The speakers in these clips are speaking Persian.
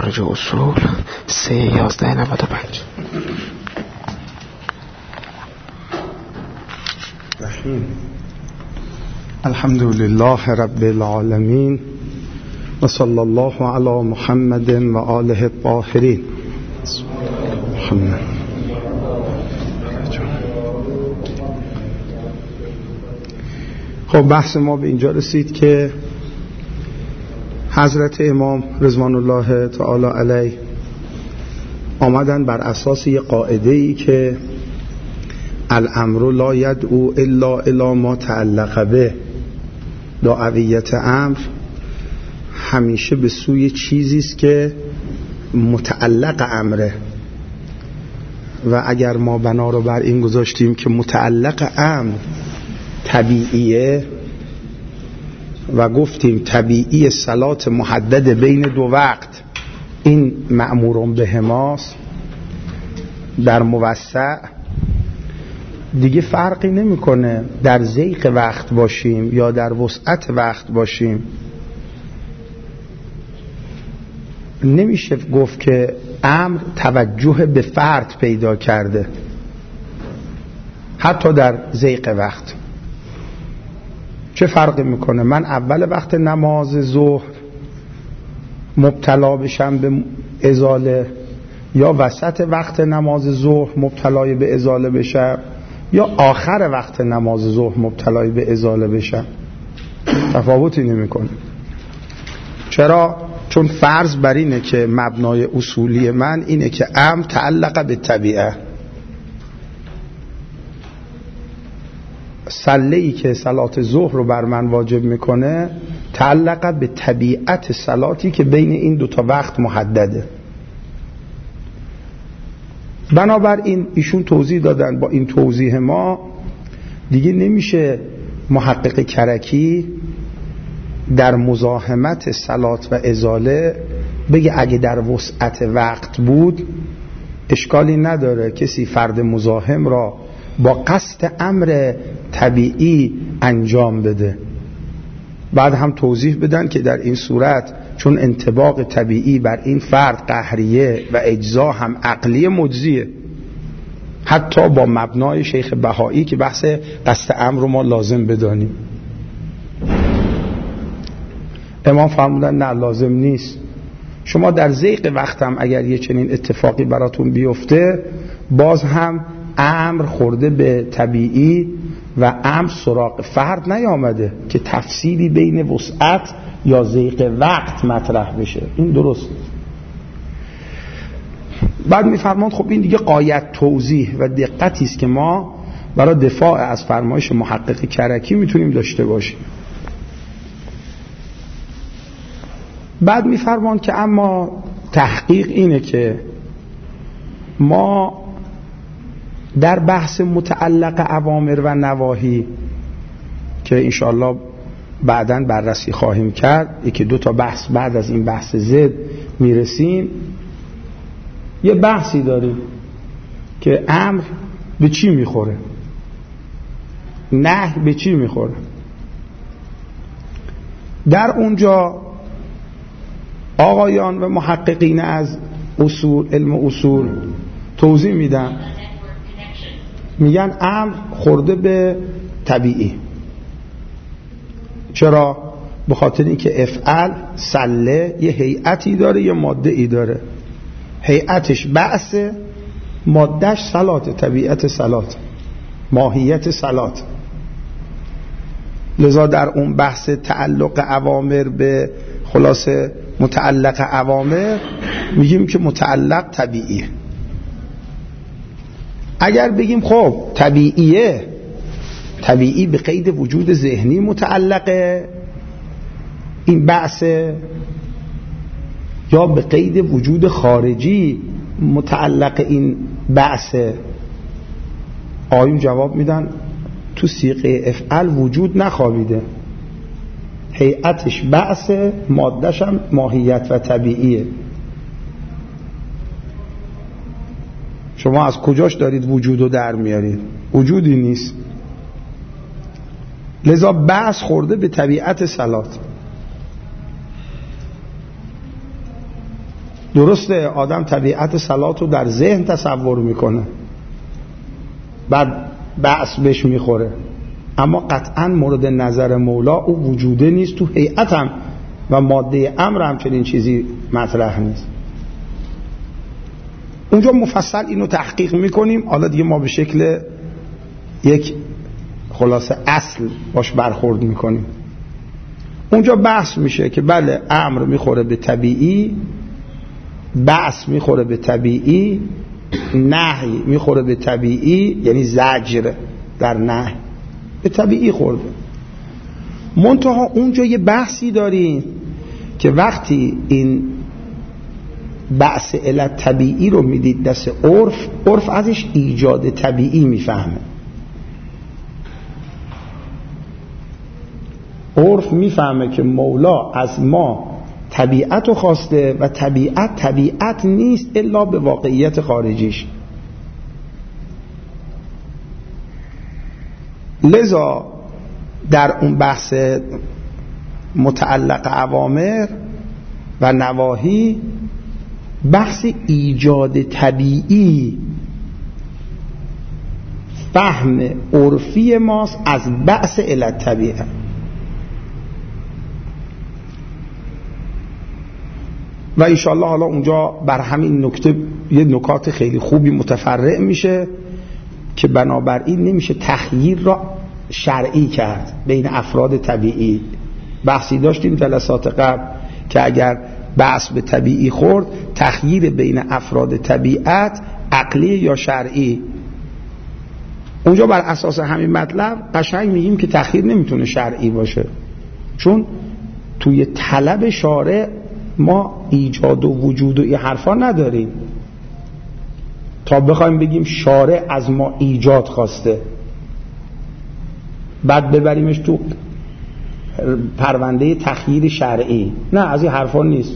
خارج اصول 3/11/95. الحمد لله رب العالمین و صلی الله علی محمد و آله الطاهرین. خب بحث ما به اینجا رسید که حضرت امام رضوان الله تعالی علیه آمدن بر اساس یه قاعده‌ای که الامر لا یدعو الا الی ما تعلق به، دعویت امر همیشه به سوی چیزی است که متعلق امره، و اگر ما بنا رو بر این گذاشتیم که متعلق امر طبیعیه و گفتیم طبیعی صلات محدد بین دو وقت این مأمورون به ماست در موسع، دیگه فرقی نمیکنه در ضیق وقت باشیم یا در وسعت وقت باشیم. نمیشه گفت که امر توجه به فرد پیدا کرده حتی در ضیق وقت. چه فرقی میکنه من اول وقت نماز ظهر مبتلا بشم به ازاله یا وسط وقت نماز ظهر مبتلای به ازاله بشم یا آخر وقت نماز ظهر مبتلای به ازاله بشم؟ تفاوتی نمیکنه. چرا؟ چون فرض بر اینه که مبنای اصولی من اینه که امر تعلق به طبیعه. صله‌ای که صلات ظهر رو بر من واجب میکنه تعلق به طبیعت صلاتی که بین این دوتا وقت محدده. بنابراین ایشون توضیح دادن، با این توضیح ما دیگه نمیشه محقق کرکی در مزاحمت صلات و ازاله بگه اگه در وسعت وقت بود اشکالی نداره کسی فرد مزاحم را با قصد امر طبیعی انجام بده. بعد هم توضیح بدن که در این صورت چون انطباق طبیعی بر این فرد قهریه و اجزا هم عقلی مجزیه، حتی با مبنای شیخ بهایی که بحث قصد امر رو ما لازم بدانیم. امام فرمودن نه لازم نیست. شما در ضیق وقت هم اگر یه چنین اتفاقی براتون بیفته باز هم امر خورده به طبیعی و امر سراغ فرد نیامده که تفصیلی بین وسعت یا ضیق وقت مطرح بشه. این درست. بعد میفرماند خب این دیگه غایت توضیح و دقتی است که ما برای دفاع از فرمایش محقق کرکی میتونیم داشته باشیم. بعد میفرماند که اما تحقیق اینه که ما در بحث متعلق اوامر و نواهی که انشاءالله بعداً بررسی خواهیم کرد، یکی دو تا بحث بعد از این بحث زد میرسیم، یه بحثی داریم که امر به چی میخوره، نهی به چی میخوره. در اونجا آقایان و محققین از اصول علم اصول توضیح میدن، میگن امر خورده به طبیعی. چرا؟ به خاطر اینکه افعل سله یه هیئتی داره یه ماده ای داره، هیئتش بعث، مادهش صلات، طبیعت صلات، ماهیت صلات. لذا در اون بحث تعلق اوامر به خلاصه متعلق اوامر میگیم که متعلق طبیعیه. اگر بگیم خب طبیعیه، طبیعی به قید وجود ذهنی متعلقه این بحث یا به قید وجود خارجی متعلق این بحث؟ آیون جواب میدن تو صیغه افعل وجود نخوابیده، هیئتش بحث، مادهش هم ماهیت و طبیعیه. شما از کجاش دارید وجودو در میارید؟ وجودی نیست. لذا بحث خورده به طبیعت صلات. درسته آدم طبیعت صلات رو در ذهن تصور میکنه، بعد بأس بهش میخوره، اما قطعا مورد نظر مولا او وجوده نیست، تو هیئت هم و ماده امر هم چنین چیزی مطرح نیست. اونجا مفصل اینو تحقیق میکنیم. حالا دیگه ما به شکل یک خلاصه اصل باش برخورد میکنیم. اونجا بحث میشه که بله امر میخوره به طبیعی، بأس میخوره به طبیعی، نهی میخوره به طبیعی، یعنی زجر در نهی به طبیعی خورده. منتها اونجا یه بحثی داریم که وقتی این بأس علت طبیعی رو میدید دست عرف ازش ایجاد طبیعی میفهمه. عرف میفهمه که مولا از ما طبیعت رو خواسته و طبیعت نیست الا به واقعیت خارجیش. لذا در اون بحث متعلق اوامر و نواهی بحث ایجاد طبیعی فهم عرفی ماست از بحث علت طبیعه. و انشاءالله حالا اونجا بر همین نکته یه نکات خیلی خوبی متفرع میشه که بنابراین نمیشه تخییر را شرعی کرد بین افراد طبیعی. بحثی داشتیم جلسات قبل که اگر بحث به طبیعی خورد، تخییر بین افراد طبیعت عقلی یا شرعی. اونجا بر اساس همین مطلب قشنگ میگیم که تخییر نمیتونه شرعی باشه، چون توی طلب شارع ما ایجاد و وجود و این حرفا نداریم تا بخوایم بگیم شارع از ما ایجاد خواسته بعد ببریمش تو پرونده تخییر شرعی. نه، از این حرفا نیست.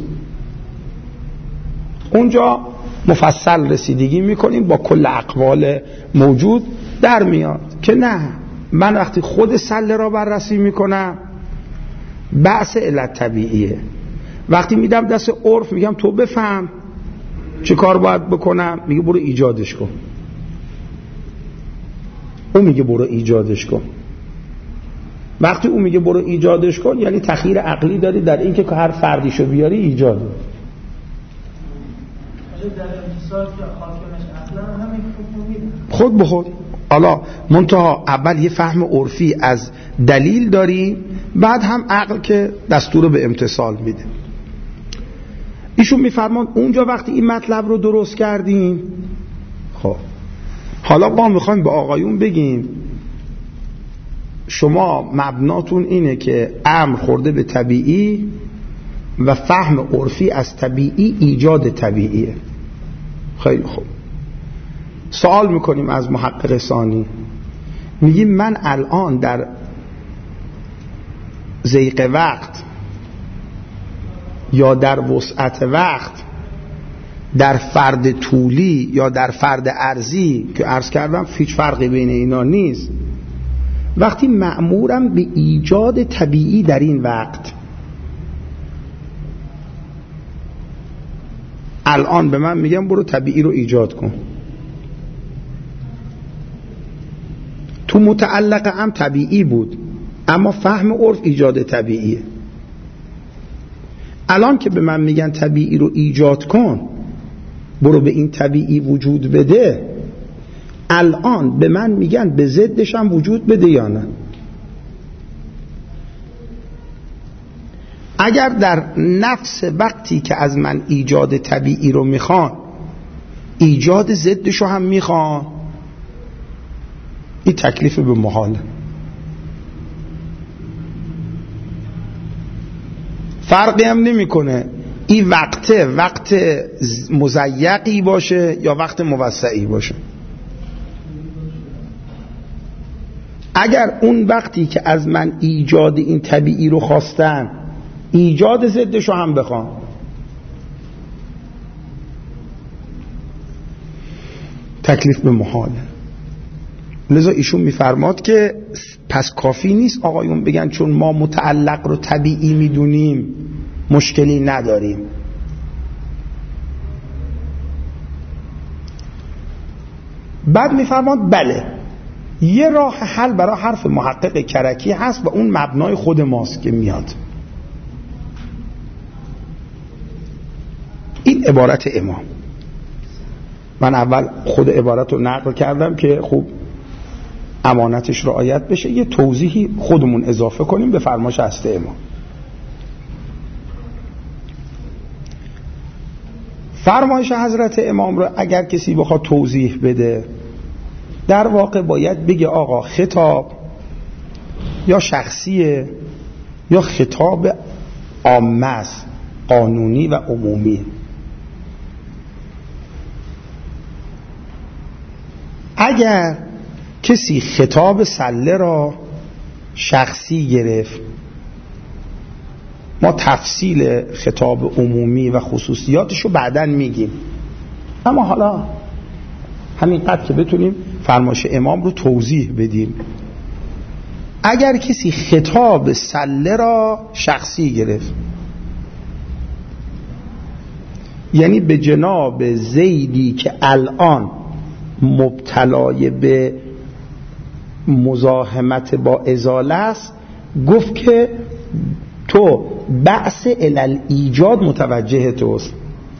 اونجا مفصل رسیدگی میکنیم با کل اقوال موجود، در میاد که نه، من وقتی خود سله را بررسی میکنم بحث علت طبیعیه، وقتی میدم دست عرف میگم تو بفهم چه کار باید بکنم، میگه برو ایجادش کن. اون میگه برو ایجادش کن. وقتی اون میگه برو ایجادش کن یعنی تخییر عقلی داری در این که هر فردیشو بیاری ایجاده. در امتصال که حاکمش اصلا همین حکم میده خود به خود. حالا منتها اول یه فهم عرفی از دلیل داریم، بعد هم عقل که دستور به امتصال میده. ایشون میفرمان اونجا وقتی این مطلب رو درست کردیم، خب حالا ما میخوایم به آقایون بگیم شما مبناتون اینه که امر خورده به طبیعی و فهم عرفی از طبیعی ایجاد طبیعیه. خیلی خوب. سوال میکنیم از محقق ثانی، میگیم من الان در ضیق وقت یا در وسعت وقت، در فرد طولی یا در فرد عرضی که عرض کردم هیچ فرقی بین اینا نیست، وقتی مأمورم به ایجاد طبیعی در این وقت، الان به من میگم برو طبیعی رو ایجاد کن. تو متعلق هم طبیعی بود اما فهم عرف ایجاد طبیعیه. الان که به من میگن طبیعی رو ایجاد کن، برو به این طبیعی وجود بده، الان به من میگن به ضدش هم وجود بده یا نه؟ اگر در نفس وقتی که از من ایجاد طبیعی رو میخوان ایجاد ضدش رو هم میخوان، این تکلیف به محاله. فرقی هم نمیکنه این وقت مضیقی باشه یا وقت موسعی باشه. اگر اون وقتی که از من ایجاد این طبیعی رو خواستن ایجاد ضدش رو هم بخوان، تکلیف به محاله. لذا ایشون میفرماد که پس کافی نیست آقایون بگن چون ما متعلق رو طبیعی میدونیم مشکلی نداریم. بعد میفرماد بله یه راه حل برای حرف محقق کرکی هست و اون مبنای خود ماست که میاد. این عبارت امام. من اول خود عبارت رو نقل کردم که خوب امانتش رعایت بشه، یه توضیحی خودمون اضافه کنیم به فرمایش هست امام. فرمایش حضرت امام رو اگر کسی بخواد توضیح بده، در واقع باید بگه آقا خطاب یا شخصیه یا خطاب عامه است، قانونی و عمومی. اگر کسی خطاب سله را شخصی گرفت، ما تفصیل خطاب عمومی و خصوصیاتش رو بعداً میگیم، اما حالا همینقدر که بتونیم فرمایش امام رو توضیح بدیم. اگر کسی خطاب سله را شخصی گرفت، یعنی به جناب زیدی که الان مبتلای به مزاحمت با ازاله است، گفت که تو بعث علل ایجاد متوجه توست.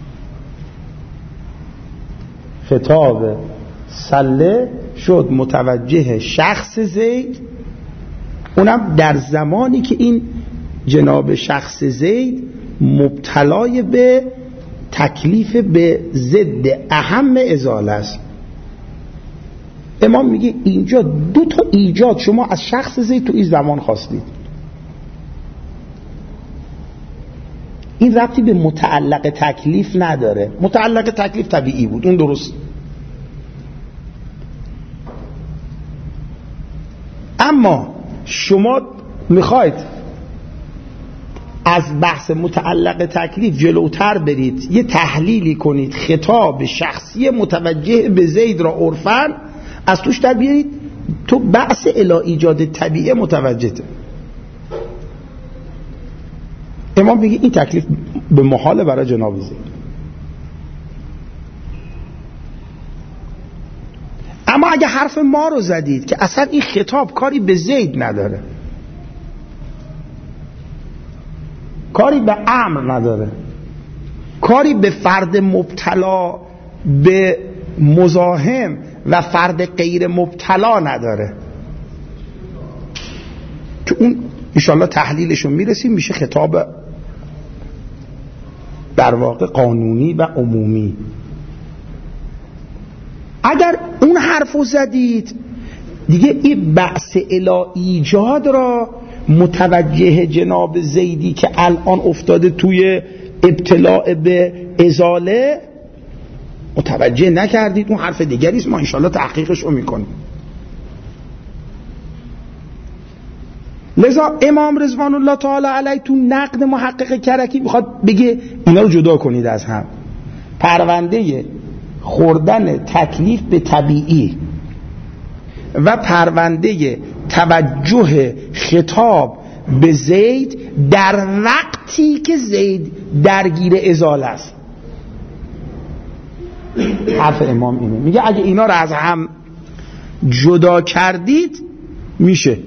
خطاب سله شد متوجه شخص زید، اونم در زمانی که این جناب شخص زید مبتلای به تکلیف به ضد اهم ازاله است. امام میگه اینجا دو تا ایجاد شما از شخص زید تو این زمان خواستید. این ربطی به متعلق تکلیف نداره. متعلق تکلیف طبیعی بود، اون درست. اما شما میخواید از بحث متعلق تکلیف جلوتر برید، یه تحلیلی کنید، خطاب شخصی متوجه به زید را عرفاً از توش در بیارید، تو بحث الی ایجاد طبیعه متوجهه. امام میگه این تکلیف به محاله برای جناب زید. اما اگه حرف ما رو زدید که اصلا این خطاب کاری به زید نداره، کاری به امر نداره، کاری به فرد مبتلا به مزاحم و فرد غیر مبتلا نداره، که اون انشاءالله تحلیلشون میرسیم، میشه خطاب در واقع قانونی و عمومی. اگر اون حرفو زدید دیگه این بحث الی ایجاد را متوجه جناب زیدی که الان افتاده توی ابتلاع به ازاله متوجه نکردید، اون حرف دیگریست، ما انشاءالله تحقیقش رو میکنیم. لذا امام رضوان الله تعالی علیه تو نقد محقق کرکی میخواد بگه اینا رو جدا کنید از هم. پرونده خوردن تکلیف به طبیعی و پرونده توجه خطاب به زید در وقتی که زید درگیر ازاله است. حرف امام اینه، میگه اگه اینا رو از هم جدا کردید میشه،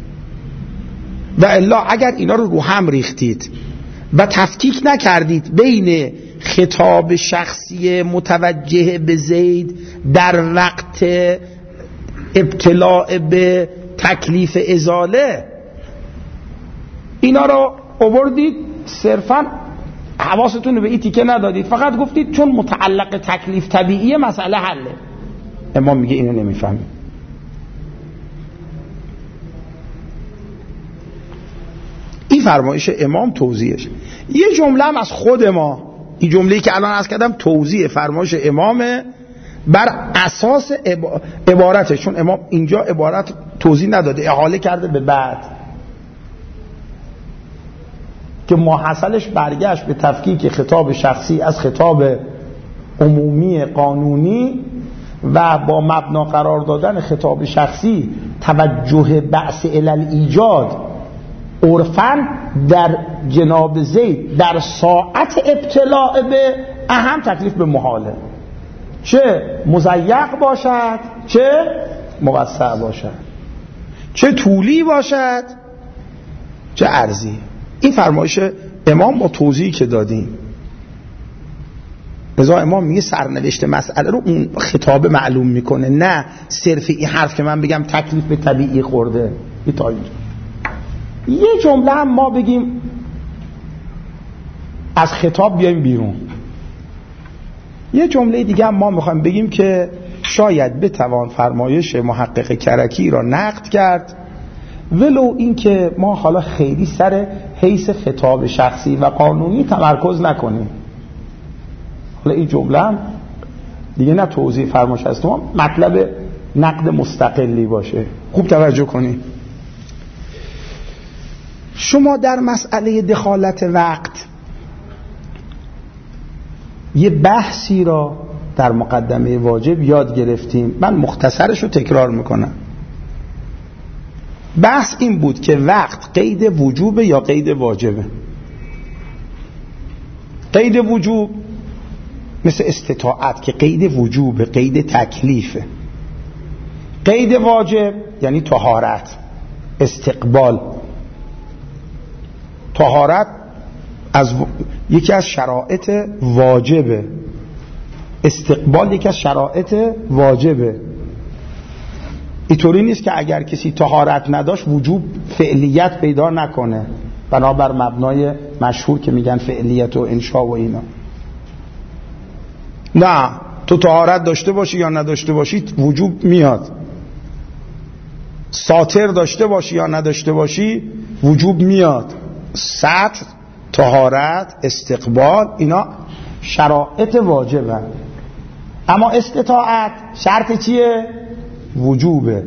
و الا اگر اینا رو هم ریختید و تفکیک نکردید بین خطاب شخصی متوجه به زید در وقت ابتلاع به تکلیف ازاله، اینا رو آوردید صرفاً حواستون رو به این تیکه ندادید، فقط گفتید چون متعلق تکلیف طبیعیه مسئله حله. امام میگه اینو نمیفهمید. این فرمایش امام توضیحش. یه جمله هم از خود ما، این جمله‌ای که الان عرض کردم توضیح فرمایش امامه بر اساس عبارتش، چون امام اینجا عبارت توضیح نداده، احاله کرده به بعد که ماحصلش برگشت به تفکیک خطاب شخصی از خطاب عمومی قانونی و با مبنا قرار دادن خطاب شخصی توجه بحث علل ایجاد عرفاً در جناب زید در ساعت ابتلاع به اهم تکلیف به محاله. چه مضیق باشد چه موسع باشد، چه طولی باشد چه عرضی. این فرمایش امام با توضیحی که دادیم. لذا امام میگه سرنوشت مسئله رو اون خطاب معلوم میکنه، نه صرف این حرف که من بگم تکلیف به طبیعی خورده. این تا اینجا. یه جمله هم ما بگیم از خطاب بیایم بیرون. یه جمله دیگه هم ما میخوایم بگیم که شاید بتوان فرمایش محقق کرکی را نقد کرد، ولو این که ما حالا خیلی سر حیث خطاب شخصی و قانونی تمرکز نکنیم. حالا این جمله هم دیگه نه توضیح فرمایش است، ما مطلب نقد مستقلی باشه. خوب توجه کنید. شما در مسئله دخالت وقت یه بحثی را در مقدمه واجب یاد گرفتیم، من مختصرش رو تکرار میکنم. بحث این بود که وقت قید وجوب یا قید واجبه. قید وجوب مثل استطاعت که قید وجوب، قید تکلیفه. قید واجب یعنی طهارت، استقبال. طهارت یکی از شرایط واجبه، استقبال یکی از شرایط واجبه. اینطوری نیست که اگر کسی طهارت نداشت وجوب فعلیت پیدا نکنه، بنابر مبنای مشهور که میگن فعلیت و انشاء و اینا. نه، تو طهارت داشته باشی یا نداشته باشی وجوب میاد. ساتر داشته باشی یا نداشته باشی وجوب میاد. سطر، طهارت، استقبال، اینا شرایط واجبه. اما استطاعت شرط چیه؟ وجوبه.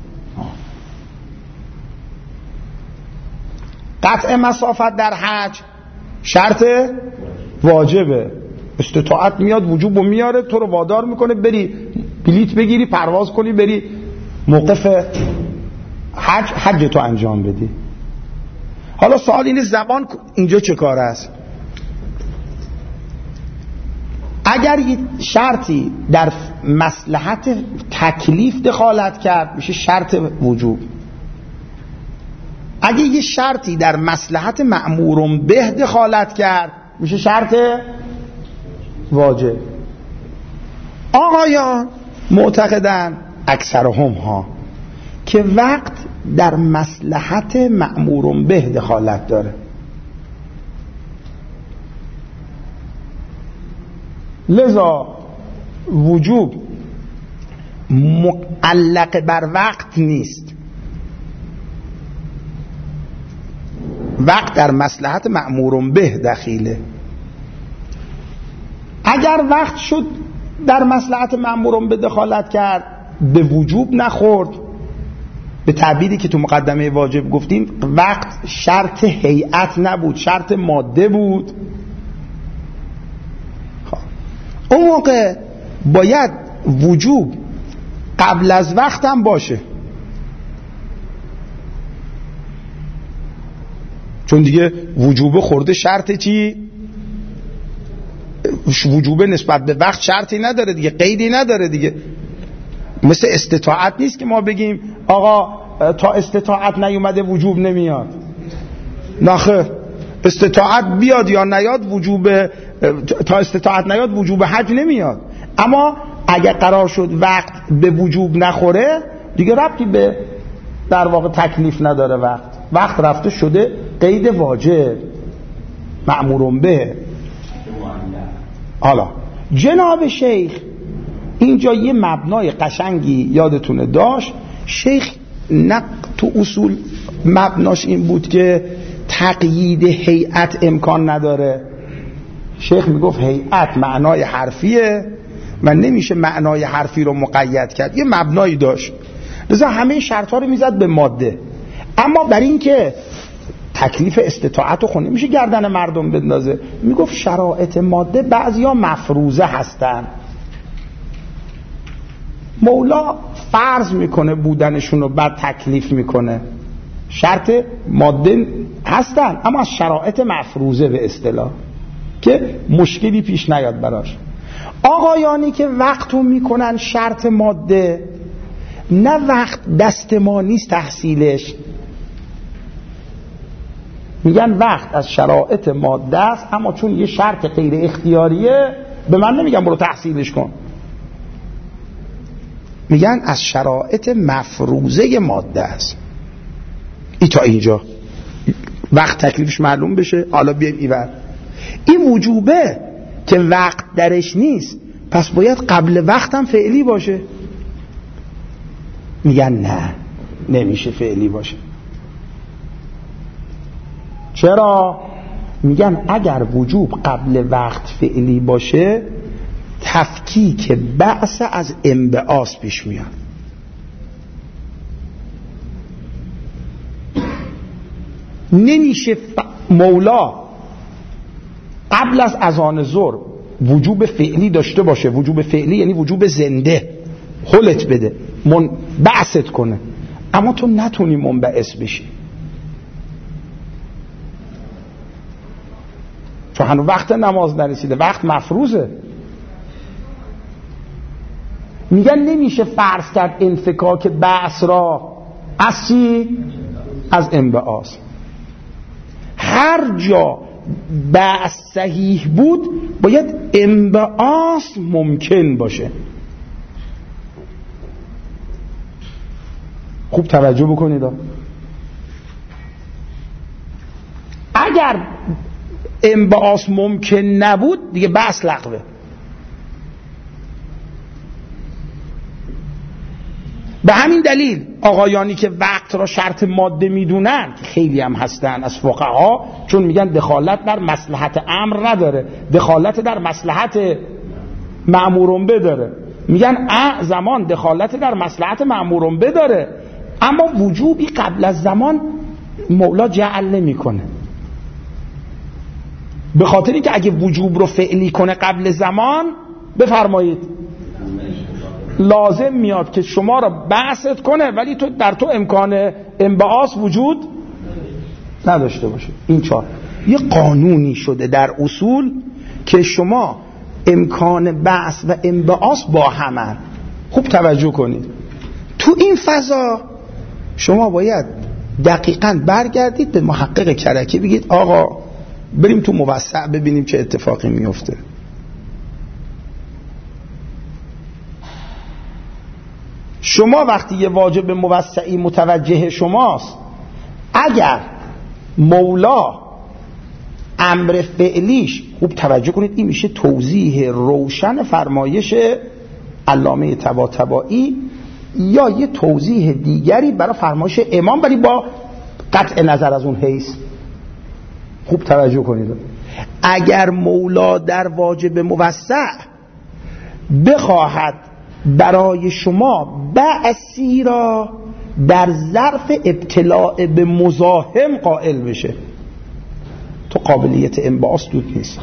قطع مسافت در حج شرط واجبه. استطاعت میاد وجوبو میاره، تو رو وادار میکنه بری بلیت بگیری، پرواز کنی، بری موقف حج تو انجام بدی. حالا سوال اینه زبان اینجا چه کار است؟ اگر یه شرطی در مصلحت تکلیف دخالت کرد میشه شرط وجوب. اگه یه شرطی در مصلحت مأمور به دخالت کرد میشه شرط واجب. آقایان معتقدن، اکثرهم ها، که وقت در مصلحت مأمور به دخالت داره. لذا وجوب معلق بر وقت نیست. وقت در مصلحت مأمور به دخیله. اگر وقت شد در مصلحت مأمور به دخالت کرد، به وجوب نخورد. به تعبیری که تو مقدمه واجب گفتیم، وقت شرط هیئت نبود، شرط ماده بود. اون موقع باید وجوب قبل از وقت هم باشه، چون دیگه وجوب خورده شرط چی؟ وجوب نسبت به وقت شرطی نداره دیگه، قیدی نداره دیگه. مثل استطاعت نیست که ما بگیم آقا تا استطاعت نیومده وجوب نمیاد. نخیر، استطاعت بیاد یا نیاد وجوب، تا استطاعت نیاد وجوب حج نمیاد. اما اگر قرار شد وقت به وجوب نخوره دیگه ربطی به در واقع تکلیف نداره. وقت رفته شده قید واجب، مأمور به. حالا جناب شیخ اینجا یه مبنای قشنگی یادتونه داشت. شیخ تو اصول مبناش این بود که تقیید هیئت امکان نداره. شیخ میگفت هیئت معنای حرفیه و نمیشه معنای حرفی رو مقید کرد. یه مبنایی داشت، لذا همه شرط‌ها رو میزد به ماده. اما برای این که تکلیف استطاعت رو خونه میشه گردن مردم بندازه، میگفت شرایط ماده بعضیا مفروضه هستن، مولا فرض میکنه بودنشون رو، بعد تکلیف میکنه. شرط ماده هستن اما از شرایط مفروضه به اصطلاح که مشکلی پیش نیاد براش. آقایانی که وقتو میکنن شرط ماده، نه وقت دست ما نیست تحصیلش، میگن وقت از شرایط ماده است، اما چون یه شرط غیر اختیاریه به من نمیگن برو تحصیلش کن، میگن از شرایط مفروضه ماده است. ای تا اینجا وقت تکلیفش معلوم بشه. حالا بیایم ایور، این وجوبه که وقت درش نیست، پس باید قبل وقتم فعلی باشه. میگن نه، نمیشه فعلی باشه. چرا؟ میگن اگر وجوب قبل وقت فعلی باشه تفکیک بعث از انبعاث پیش میاد. نمیشه مولا قبل از اذان ظهر وجوب فعلی داشته باشه. وجوب فعلی یعنی وجوب زنده، حلت بده، بعثت کنه، اما تو نتونی منبعث بشی چون هنوز وقت نماز نرسیده، وقت مفروضه. میگن نمیشه فرض کرد انفکاک بعث را از چی؟ از انبعاث. هر جا بعث صحیح بود باید انبعاث ممکن باشه. خوب توجه بکنید. اگر انبعاث ممکن نبود دیگه بعث لغوه. به همین دلیل آقایانی که وقت را شرط ماده میدونن، خیلی هم هستن از فقها، چون میگن دخالت در مصلحت امر نداره، دخالت در مصلحت مأمورون به داره، میگن زمان دخالت در مصلحت مأمورون به داره، اما وجوبی قبل از زمان مولا جعل نمیکنه. به خاطر اینکه اگه وجوب رو فعلی کنه قبل زمان، بفرمایید لازم میاد که شما را بعثت کنه ولی تو در تو امکان انبعاث وجود نداشته باشه. این چهار یه قانونی شده در اصول که شما امکان بعث و انبعاث با همن. خوب توجه کنید. تو این فضا شما باید دقیقاً برگردید به محقق کرکی بگید آقا بریم تو موسع ببینیم چه اتفاقی میفته. شما وقتی یه واجب موسعی متوجه شماست، اگر مولا امر فعلیش، خوب توجه کنید این میشه توضیح روشن فرمایش علامه طباطبایی یا یه توضیح دیگری برای فرمایش امام، ولی با قطع نظر از اون حیث. خوب توجه کنید. اگر مولا در واجب موسع بخواهد برای شما بعثی را در ظرف ابتلاع به مزاحم قائل بشه، تو قابلیت انبعاث دود نیست.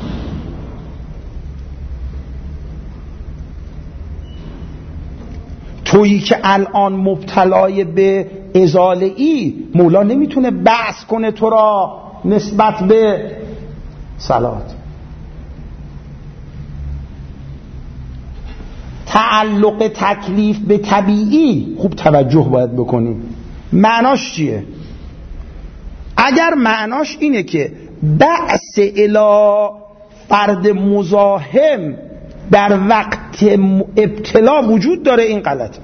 تویی که الان مبتلای به ازاله ای، مولا نمیتونه بعث کنه تو را نسبت به صلات. تعلق تکلیف به طبیعی، خوب توجه باید بکنیم معناش چیه. اگر معناش اینه که بعث الی فرد مزاحم در وقت ابتلا وجود داره، این غلطه.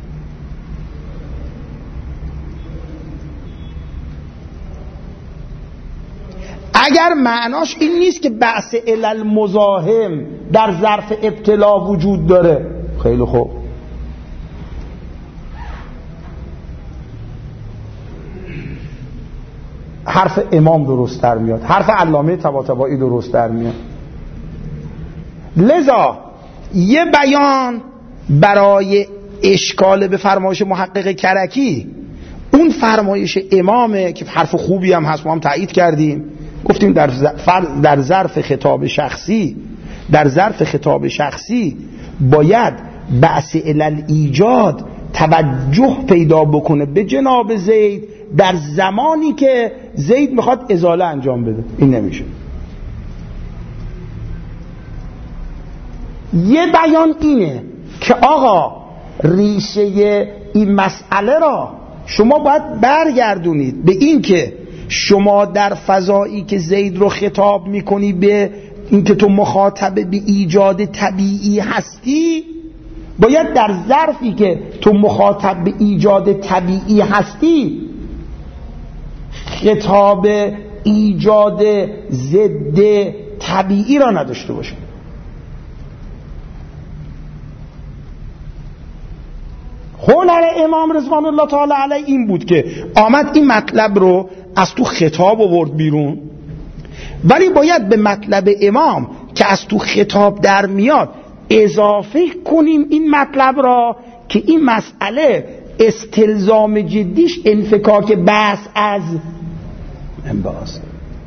اگر معناش این نیست که بعث الی المزاحم در ظرف ابتلا وجود داره، خیلی خوب. حرف امام درست در میاد، حرف علامه طباطبایی درست در میاد. لذا یه بیان برای اشکال به فرمایش محقق کرکی، اون فرمایش امامه که حرف خوبی هم هست، ما هم تایید کردیم، گفتیم در ظرف خطاب شخصی، در ظرف خطاب شخصی باید بعث الی ایجاد توجه پیدا بکنه به جناب زید در زمانی که زید میخواد ازاله انجام بده. این نمیشه. یه بیان اینه که آقا ریشه این مسئله را شما باید برگردونید به این که شما در فضایی که زید رو خطاب میکنی به این که تو مخاطب به ایجاد طبیعی هستی، باید در ظرفی که تو مخاطب به ایجاد طبیعی هستی خطاب ایجاد ضد طبیعی را نداشته باشه. هنر امام رضوان الله تعالی علیه این بود که آمد این مطلب رو از تو خطاب آورد بیرون، ولی باید به مطلب امام که از تو خطاب در میاد اضافه کنیم این مطلب را که این مسئله استلزام جدیش انفکاک بحث از انباز.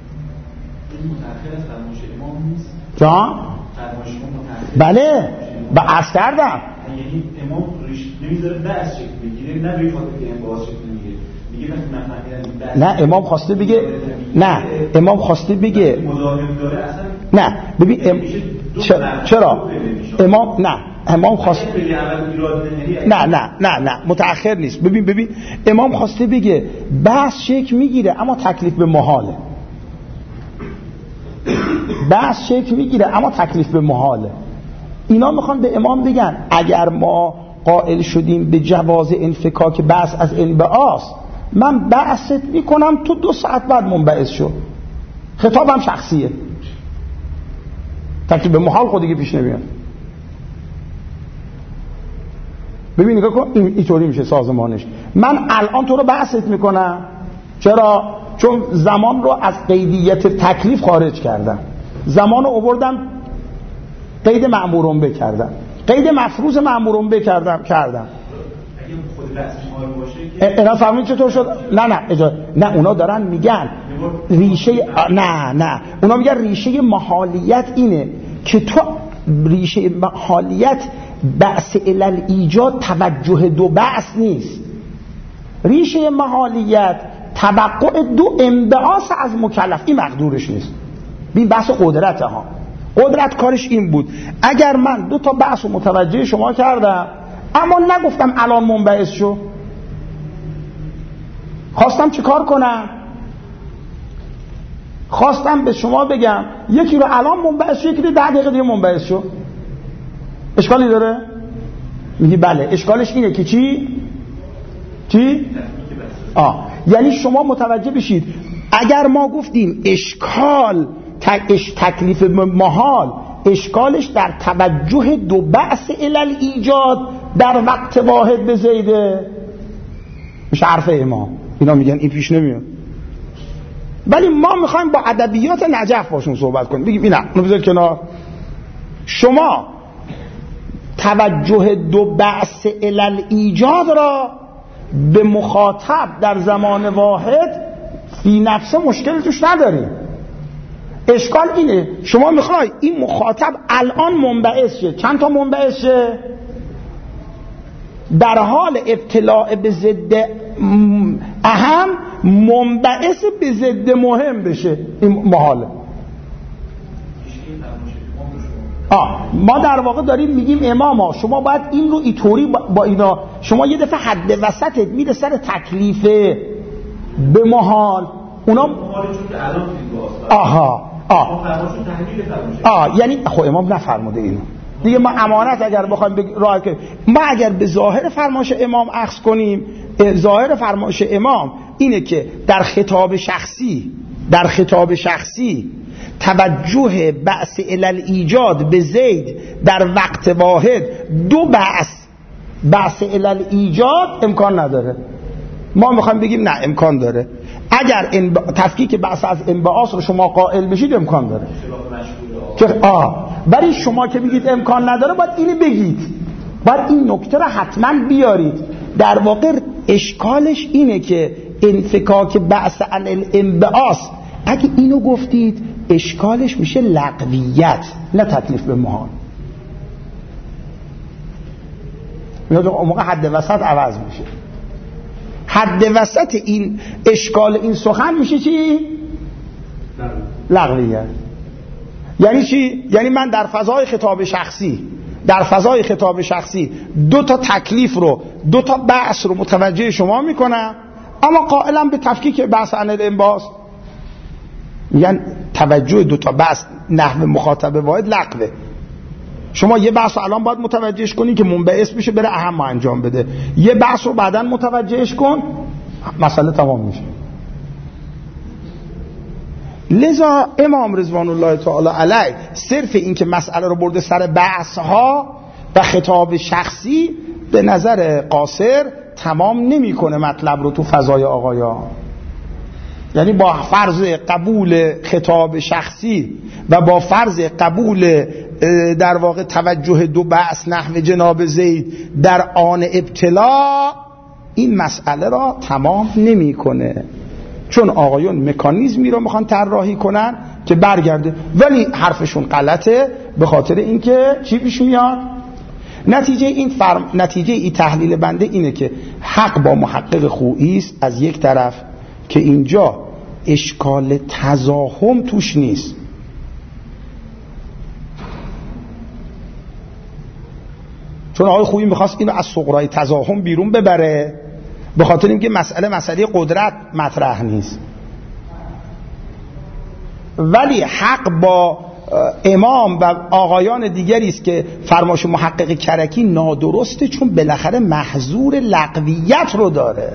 جان؟ بله و عرض کردم یعنی امام نمیذاره بحث شکل بگیره، نه روی خاطر که انباز شکل میگیره، میگه وقتی من فهمیدم نه امام خواسته بگه، نه امام خواسته بگه مزاحم داره اصلا، نه ببین چرا امام، نه امام خواسته نه متأخر نیست. ببین امام خواسته بگه بحث شکل میگیره اما تکلیف به محاله، بحث شکل میگیره اما تکلیف به محاله. اینا میخوان به امام بگن اگر ما قائل شدیم به جواز انفکاک بحث از انبعاث، من بحثت میکنم تو 2 ساعت بعد منبعث شو، خطابم شخصیه، تکلیف به محال خودی پیش نمیاد. ببین نگاه کن اینطوری میشه سازمانش. من الان تو رو بحثت میکنم، چرا؟ چون زمان رو از قیدیت تکلیف خارج کردم، زمان رو آوردم قید مأمورون بکردم، قید مفروض مأمورون بکردم. اینا فهمید چطور شد؟ نه اونا دارن میگن ریشه، نه اونا میگن ریشه محالیت اینه که تو ریشه محالیت بعث علل ایجاد توجه 2 بعث نیست. ریشه محالیت توقع 2 انبعاث از مکلف، این مقدورش نیست. بین بحث قدرت ها، قدرت کارش این بود اگر من 2 تا بحث متوجه شما کردم اما نگفتم الان منبعث شو، خواستم چه کار کنم؟ خواستم به شما بگم یکی رو الان منبعث شو، یکی رو 10 دقیقه دیگه منبعث شو، اشکالی داره؟ میگی بله. اشکالش اینه که چی؟ یعنی شما متوجه بشید اگر ما گفتیم اشکال تکلیف محال، اشکالش در توجه 2 بعث علل ایجاد در وقت واحد به زیده، میشه حرف امام. اینا میگن این پیش نمیاد، ولی ما میخوایم با ادبیات نجف باشون صحبت کنیم، بگیم اینا اونو بذار کنار. شما توجه 2 بعث علل ایجاد را به مخاطب در زمان واحد فی نفسه مشکل توش نداریم. اشکال اینه شما میخوای این مخاطب الان منبعث شه، چند تا منبعث شه؟ در حال ابتلاع به ضد اهم منبعث به ضد مهم بشه، این محاله. ما در واقع داریم میگیم اماما شما باید این رو اینطوری با اینا، شما یه دفعه حد وسطت میره سر تکلیف به محال، اونا یعنی خب امام نفرموده اینو دیگه. ما امانت اگر بخوایم راه کنیم، ما اگر به ظاهر فرمایش امام اخذ کنیم، ظاهر فرمایش امام اینه که در خطاب شخصی توجه بعث علل ایجاد به زید در وقت واحد 2 بعث علل ایجاد امکان نداره. ما میخوایم بگیم نه امکان داره. اگر تفکیک بعث از انبعاث رو شما قائل بشید امکان داره. ولی شما که بگید امکان نداره باید اینو بگید، باید این نکته رو حتما بیارید. در واقع اشکالش اینه که انفکاک بعث عن الانبعاث، اگه اینو گفتید اشکالش میشه لغویت نه تکلیف به محال. اون موقع حد وسط عوض میشه. حد وسط این اشکال این سخن میشه چی؟ لغویت. یعنی چی؟ یعنی من در فضای خطاب شخصی 2 تا تکلیف رو 2 تا بحث رو متوجه شما میکنم، اما قائلا به تفکیک بحث عن الانباس. میگن توجه 2 تا بحث نحو مخاطب واحد لغوه. شما یه بحث رو الان باید متوجهش کنی که منبعث بشه بره اهم انجام بده، یه بحث رو بعداً متوجهش کن، مسئله تمام میشه. لذا امام رضوان الله تعالی علیه صرف این که مسئله رو برده سر بحث ها و خطاب شخصی به نظر قاصر تمام نمیکنه مطلب رو تو فضای آقایان. یعنی با فرض قبول خطاب شخصی و با فرض قبول در واقع توجه 2 بحث نحو جناب زید در آن ابتلا این مسئله را تمام نمیکنه، چون آقایون مکانیزمی رو میخوان طراحی کنن که برگرده، ولی حرفشون غلطه به خاطر اینکه چی پیش میاد؟ نتیجه این تحلیل بنده اینه که حق با محقق خویی است از یک طرف که اینجا اشکال تزاحم توش نیست. چون آقای خویی میخواست اینو از صغرای تزاحم بیرون ببره، به خاطر اینکه مسئله قدرت مطرح نیست. ولی حق با امام و آقایان دیگری است که فرمایش محقق کرکی نادرسته، چون بالاخره محظور لغویت رو داره.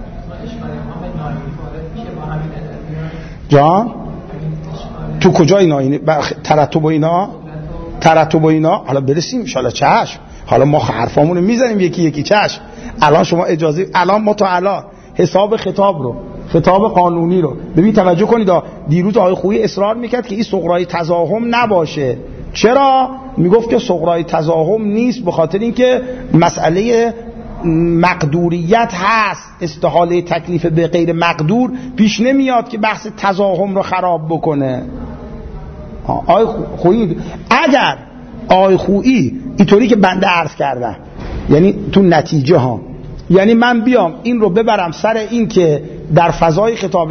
جان تو کجای اینا ترتب و اینا حالا برسیم ان شاء الله. چشم، حالا ما حرفامونو میزنیم یکی یکی. چشم، الان شما اجازه، الان ما تا الان حساب خطاب قانونی رو ببین، توجه کنید. دیروز آقای خویی اصرار میکرد که این صغرای تزاحم نباشه. چرا؟ میگفت که صغرای تزاحم نیست به خاطر اینکه مسئله مقدوریت هست، استحاله تکلیف به غیر مقدور پیش نمیاد که بحث تزاحم رو خراب بکنه. آقای خویی اگر آقای خویی اینطوری که بنده عرض کردم، یعنی تو نتیجه ها، یعنی من بیام این رو ببرم سر این که در فضای خطاب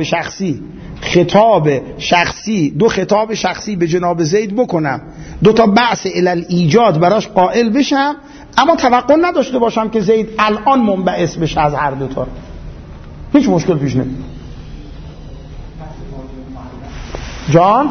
شخصی 2 خطاب شخصی به جناب زید بکنم، 2 تا بحث علل ایجاد براش قائل بشم، اما توقع نداشته باشم که زید الان منبعث بشه از هر 2 تا، هیچ مشکل پیش نمیاد. جان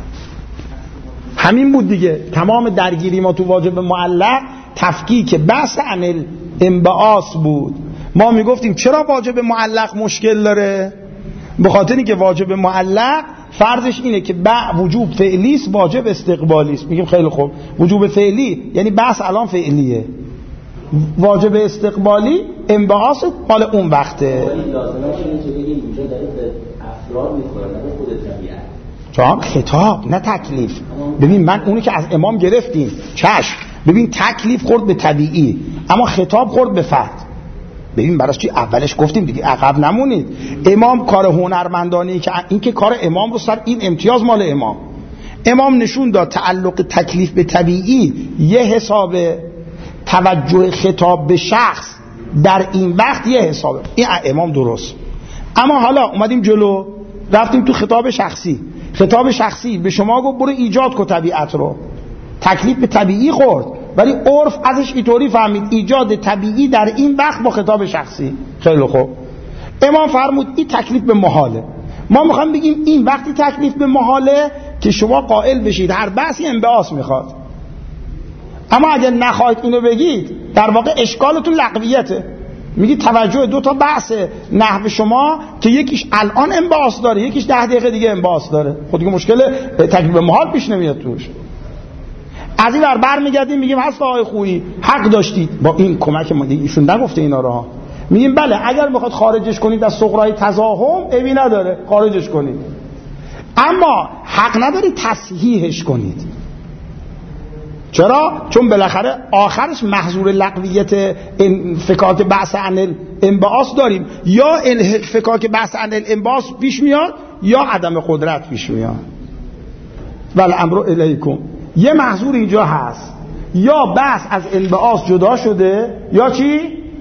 همین بود دیگه. تمام درگیری ما تو واجب معلق تفکیک بحث عن الانبعاث بود. ما میگفتیم چرا واجب معلق مشکل داره؟ به خاطر اینکه واجب معلق فرضش اینه که وجوب فعلی است، واجب استقبالی است. میگیم خیلی خوب، وجوب فعلی یعنی بحث الان فعلیه، واجب استقبالی انبعاث حال اون وقته. لازمه که اینجوری اینجا داره به افراد میخوره، نه به خود طبیعت. چون خطاب نه تکلیف. ببین من اونی که از امام گرفتیم، چشم، ببین تکلیف خورد به طبیعی اما خطاب خورد به فرد. ببین براش چی اولش گفتیم دیگه، عقب نمونید. امام کار هنرمندانه که این که کار امام رو سر این امتیاز مال امام نشون داد تعلق تکلیف به طبیعی یه حساب، توجه خطاب به شخص در این وقت یه حسابه. این امام درست. اما حالا اومدیم جلو، رفتیم تو خطاب شخصی به شما گفت برو ایجاد کن طبیعت رو، تکلیف به طبیعی خورد، ولی عرف ازش اینطوری فهمید ایجاد طبیعی در این وقت با خطاب شخصی. خیلی خوب، امام فرمود این تکلیف به محاله. ما میخوام بگیم این وقتی تکلیف به محاله که شما قائل بشید هر بحثی انبعاث میخواد، اما اگر نخواهید اینو بگید در واقع اشکالتون لغویته. میگی توجه 2 تا بحث نحو شما که یکیش الان انبعاث داره، یکیش 10 دقیقه دیگه انبعاث داره، خود دیگه مشکل تکلیف به محال پیش نمیاد توش. از این بر میگردیم میگیم هست آقای خویی حق داشتید با این کمک ما، ایشون نگفته اینا رو، میگیم بله اگر میخواد خارجش کنید از صغرای تزاحم عیبی نداره خارجش کنید، اما حق نداری تصحیحش کنید. چرا؟ چون بالاخره آخرش محظور لغویت فکاک بحث عن الانبعاث داریم، یا فکاک بحث عن الانبعاث پیش میاد یا عدم قدرت پیش میاد. والامر الیکم، یه محظور اینجا هست، یا بحث از انبعاث جدا شده یا چی؟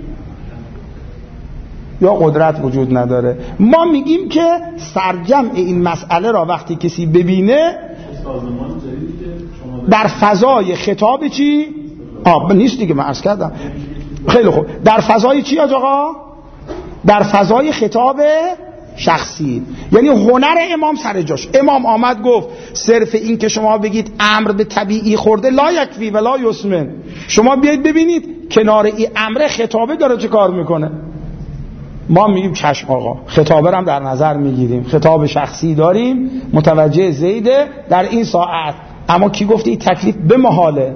یا قدرت وجود نداره. ما میگیم که سرجمع این مسئله را وقتی کسی ببینه در فضای خطاب چی؟ نیست دیگه، من عرض کردم. خیلی خوب، در فضای چی آقا؟ در فضای خطاب شخصی، یعنی هنر امام سر جاش. امام آمد گفت صرف این که شما بگید امر به طبیعی خورده لا یکفی ولا یسمن، شما بیایید ببینید کنار این امر خطابه داره چه کار میکنه. ما میگیم چشم آقا، خطابه رو هم در نظر میگیریم، خطاب شخصی داریم، متوجه زیده در این ساعت، اما کی گفته این تکلیف به محاله؟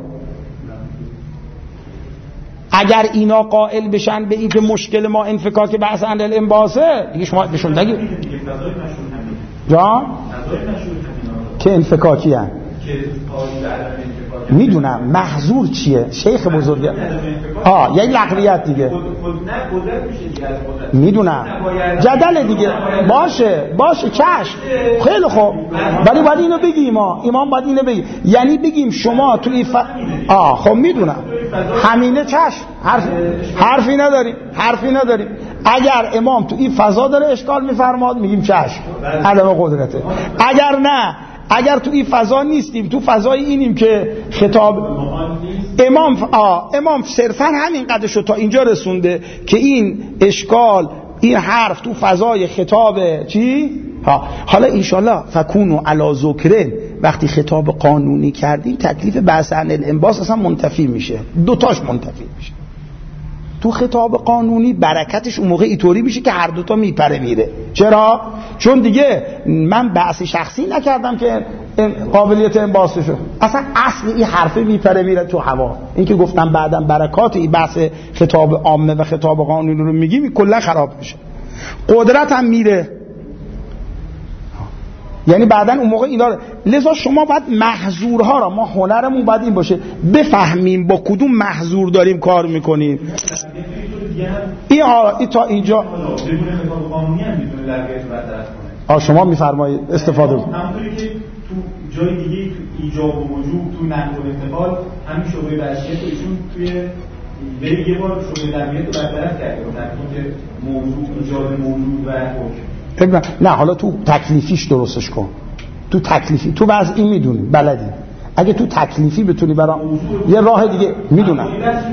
اگر اینا قائل بشن به این که مشکل ما انفکاک بحث عن الانباسه، دیگه شما بهشون نگید جان که انفکاکی هم میدونم محظور چیه شیخ بزرگه، یک لغویت دیگه میدونم، جدل دیگه، باشه چشم، خیلی خوب، ولی باید اینو بگیم، امام باید اینو بگیم، یعنی بگیم شما تو این خب میدونم همینه، چشم، حرفی نداریم. اگر امام تو این فضا داره اشکال میفرماد میگیم چشم، عدم قدرته. اگر نه، اگر تو این فضا نیستیم، تو فضای اینیم که خطاب امام صرفا همین قدر شد تا اینجا رسونده که این اشکال، این حرف تو فضای خطاب چی؟ حالا انشالله فکونو علی ذکرن، وقتی خطاب قانونی کردیم تکلیف بحث عن الانباس اصلا منتفی میشه، دوتاش منتفی میشه. تو خطاب قانونی برکتش اون موقع اینطوری میشه که هر دوتا میپره میره. چرا؟ چون دیگه من بحث شخصی نکردم که قابلیت انباسه شد، اصلا اصل این حرفه میپره میره تو هوا. این که گفتم بعدم برکات این بحث خطاب عامه و خطاب قانونی رو میگیم کلا خراب میشه، قدرت هم میره، یعنی بعداً اون موقع اینا رو. لذا شما باید محظورها را، ما هنرمون باید این باشه بفهمیم با کدوم محظور داریم کار میکنیم. این تا اینجا شما میفرمایید استفاده کنید. همونطوری که تو جای دیگه تو ایجاب و وجوب، تو نقل و انتقال همین شعبه بشریت ایشون توی یه بار شعبه طبیعت رو برطرف کرده، که موضوع ایجاد موجود و حکم. نه حالا تو تکلیفیش درستش کن، تو تکلیفی، تو بعض این میدونی بلدی، اگه تو تکلیفی بتونی برام یه راه دیگه میدونم.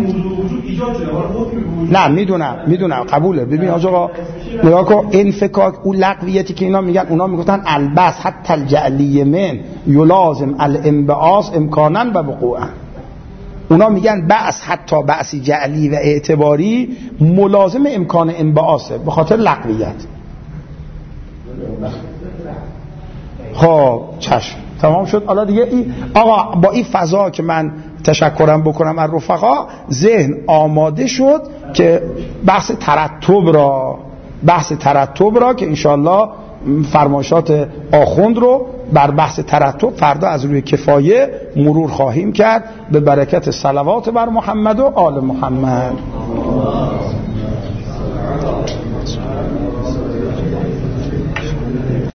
نه میدونم قبوله. ببین آقا نگاه کن، انفکاک اون لغویتی که اینا میگن، اونا میگفتن البس حتی الجعلی من یلازم الانبعاث امکانا و وقوعا. اونا میگن بأس حتی بأس جعلی و اعتباری ملازم امکان انبعاثه به خاطر لغویت. خب چشم تمام شد. حالا دیگه آقا با این فضا که من تشکرم بکنم از رفقا، ذهن آماده شد که بحث ترتب را که انشالله فرمایشات آخوند رو بر بحث ترتب فردا از روی کفایه مرور خواهیم کرد به برکت صلوات بر محمد و آل محمد.